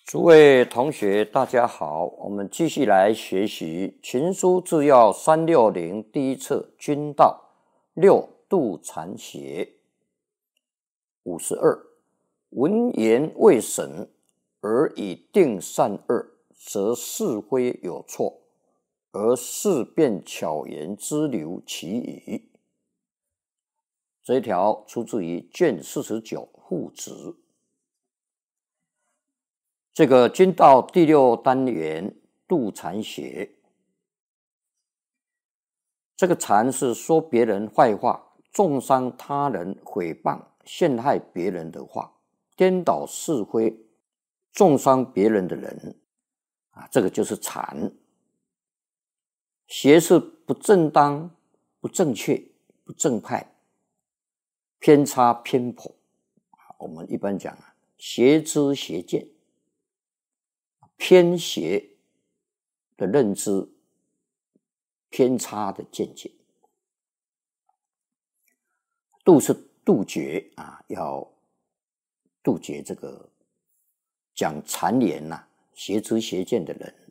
诸位同学大家好，我们继续来学习群书治要360第一册君道6度禅邪52。闻言未审而以定善恶，则是非有错，而事变巧言之流其矣。这一条出自于卷49父子。这个君道第6单元度禅邪，这个禅是说别人坏话，重伤他人，诽谤陷害别人的话，颠倒是非，重伤别人的人这个就是禅。邪是不正当、不正确、不正派、偏差偏颇，我们一般讲邪知邪见，偏邪的认知，偏差的见解。杜是杜绝要杜绝这个讲谗言邪知邪见的人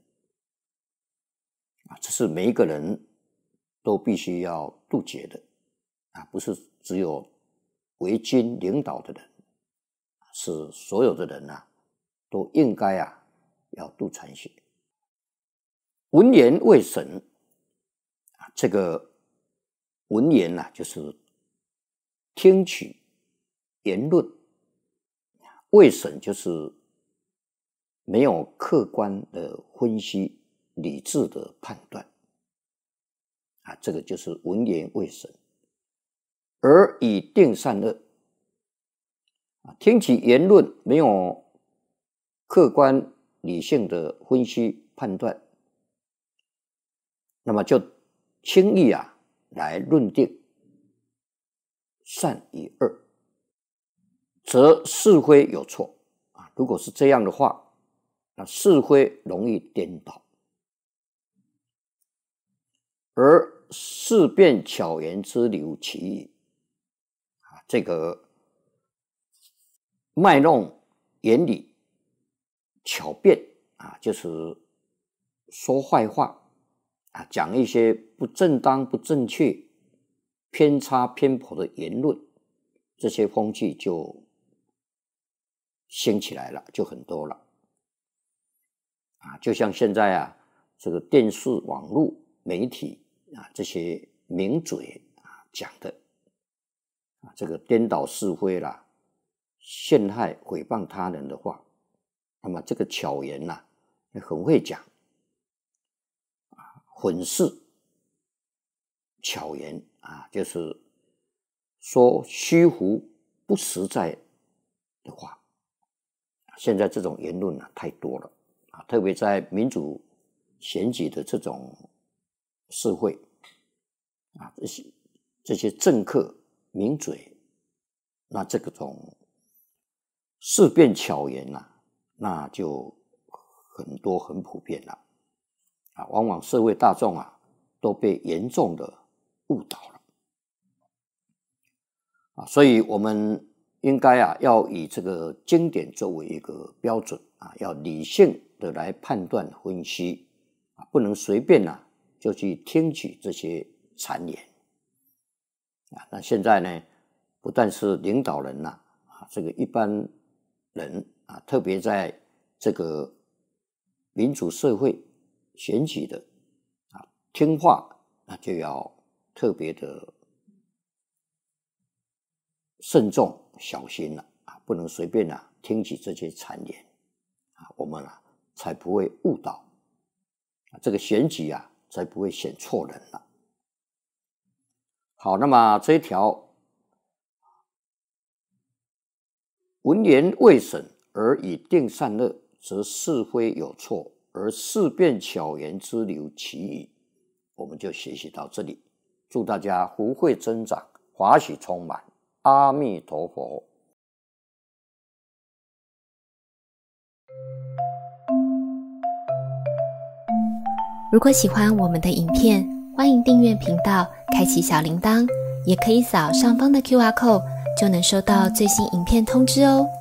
这是每一个人都必须要杜绝的不是只有为君领导的人，是所有的人都应该要度禅邪。闻言未审，这个闻言就是听取言论，未审就是没有客观的分析、理智的判断这个就是闻言未审，而以定善恶。听取言论没有客观理性的分析判断，那么就轻易来论定善与恶，则是非有错如果是这样的话，那是非容易颠倒，而事变巧言之流其矣这个卖弄言理巧辩就是说坏话讲一些不正当、不正确、偏差偏颇的言论，这些风气就兴起来了，就很多了就像现在这个电视、网络媒体这些名嘴讲的这个颠倒是非啦，陷害诽谤他人的话，那么这个巧言很会讲混世巧言就是说虚胡不实在的话。现在这种言论太多了特别在民主选举的这种社会这些政客名嘴，那这种事变巧言那就很多很普遍了往往社会大众都被严重的误导了所以我们应该要以这个经典作为一个标准要理性的来判断分析不能随便就去听取这些谗言那现在呢，不但是领导人这个一般人特别在这个民主社会选举的听话那就要特别的慎重小心了不能随便听取这些谗言我们才不会误导这个选举才不会选错人了。好，那么这一条闻言未审而以定善恶，则是非有错，而事变巧言之流其矣。我们就学习到这里，祝大家福慧增长，华喜充满，阿弥陀佛。 如果喜欢我们的影片，欢迎订阅频道，开启小铃铛，也可以扫上方的 QR code，就能收到最新影片通知哦。